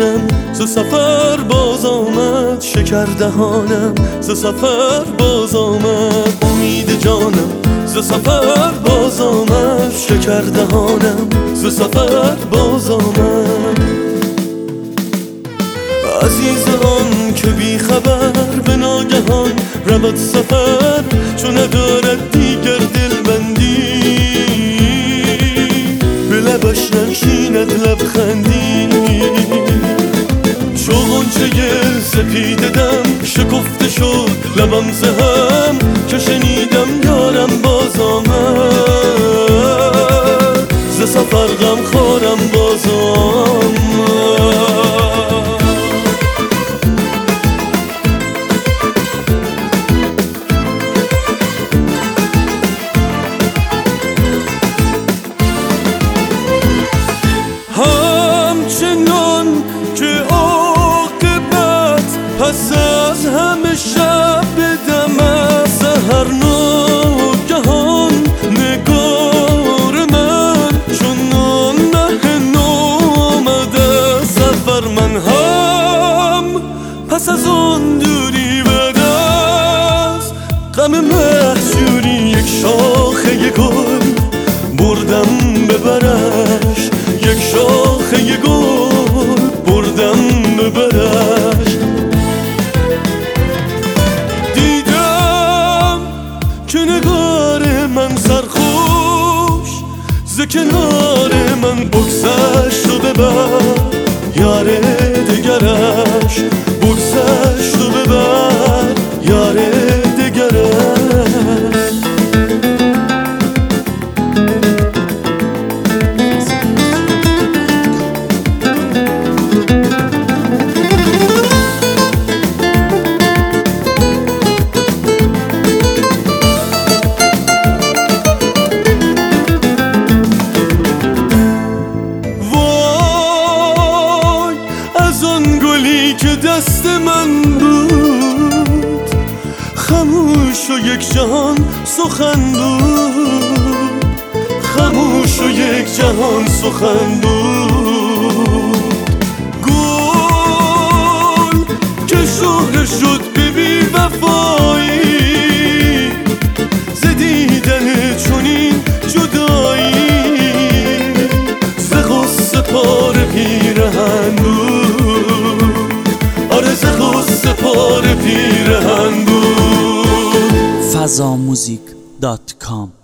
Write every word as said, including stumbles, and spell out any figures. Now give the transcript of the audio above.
جانم ز سفر باز آمد، شکر دهانم ز سفر باز آمد. امید جانم ز سفر باز آمد، شکر دهانم ز سفر باز آمد. عزیز آن که بی خبر به ناگهان رود سفر، چون ندارد دیگر دلبندی، به لبش ننشیند لبخندی. چو غنچه سپیده دم شکفته شد لبم ز هم، که شنیدم یارم باز آمد، ز سفر غم خورم باز آمد. همچنان که عاقبت پس از همه شب بدم از سحر، ناگهان نگار من چون مه نو آمده سفر. من هم پس از آن دوری بعد از غم محجوری، یک شاخه گل بردم ببرش، یک شاخه گل بردم ببرش. دیدم که نگار من سرخوش ز کنار من بگذشت و ببر یار دگرش، بگذشت و ببر یار دگرش. که دست من بود خاموش و یک جهان سخن بود، خاموش و یک جهان سخن بود. گل که شهره شد به بی وفایی، ز دیدن چنین جدایی، ز غصه پاره پیرهن بود، آرز غصه پاره پیرهن بود. فضا موزیک دات کام